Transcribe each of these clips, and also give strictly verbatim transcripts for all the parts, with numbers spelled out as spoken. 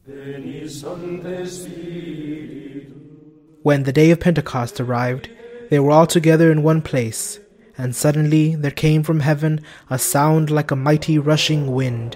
When the day of Pentecost arrived, they were all together in one place, and suddenly there came from heaven a sound like a mighty rushing wind,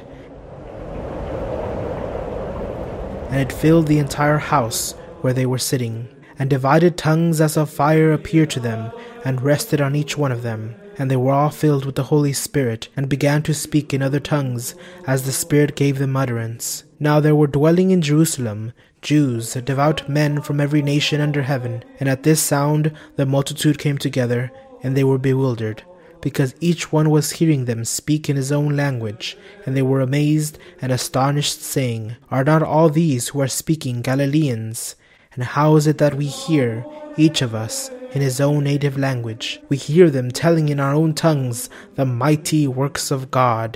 and it filled the entire house where they were sitting. And divided tongues as of fire appeared to them, and rested on each one of them. And they were all filled with the Holy Spirit, and began to speak in other tongues, as the Spirit gave them utterance. Now there were dwelling in Jerusalem Jews, devout men from every nation under heaven. And at this sound the multitude came together, and they were bewildered, because each one was hearing them speak in his own language. And they were amazed and astonished, saying, Are not all these who are speaking Galileans? And how is it that we hear, each of us, in his own native language? We hear them telling in our own tongues the mighty works of God.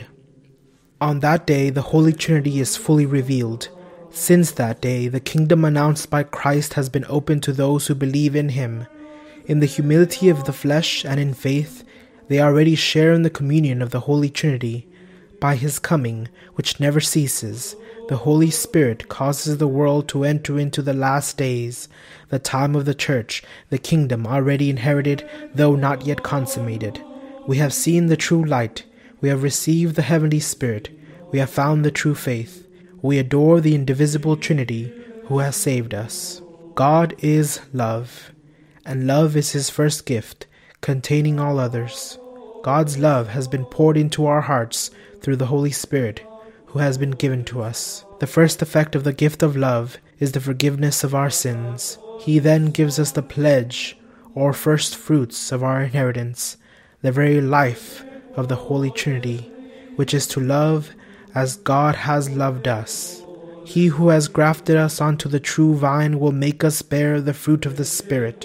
On that day the Holy Trinity is fully revealed. Since that day the kingdom announced by Christ has been opened to those who believe in him. In the humility of the flesh and in faith, they already share in the communion of the Holy Trinity. By his coming, which never ceases, the Holy Spirit causes the world to enter into the last days, the time of the church, the kingdom already inherited, though not yet consummated. We have seen the true light. We have received the heavenly Spirit. We have found the true faith. We adore the indivisible Trinity, who has saved us. God is love, and love is his first gift, containing all others. God's love has been poured into our hearts through the Holy Spirit, who has been given to us. The first effect of the gift of love is the forgiveness of our sins. He then gives us the pledge, or first fruits of our inheritance, the very life of the Holy Trinity, which is to love as God has loved us. He who has grafted us onto the true vine will make us bear the fruit of the Spirit: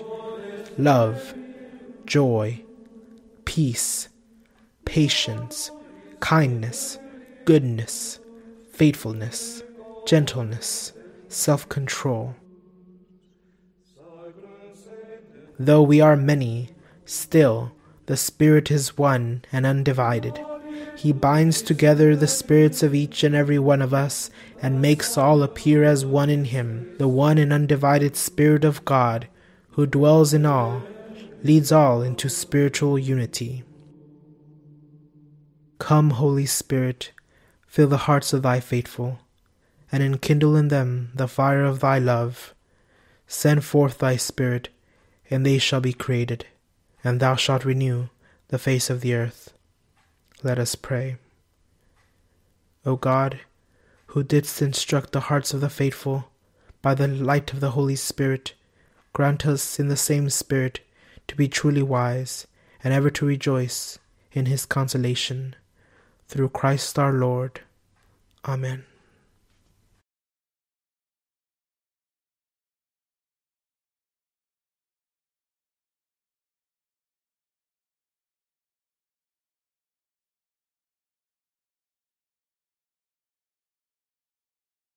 love, joy, peace, patience, kindness, goodness, faithfulness, gentleness, self-control. Though we are many, still the Spirit is one and undivided. He binds together the spirits of each and every one of us and makes all appear as one in him. The one and undivided Spirit of God, who dwells in all, leads all into spiritual unity. Come, Holy Spirit, fill the hearts of thy faithful, and enkindle in them the fire of thy love. Send forth thy Spirit, and they shall be created, and thou shalt renew the face of the earth. Let us pray. O God, who didst instruct the hearts of the faithful by the light of the Holy Spirit, grant us in the same Spirit to be truly wise and ever to rejoice in his consolation. Through Christ our Lord. Amen.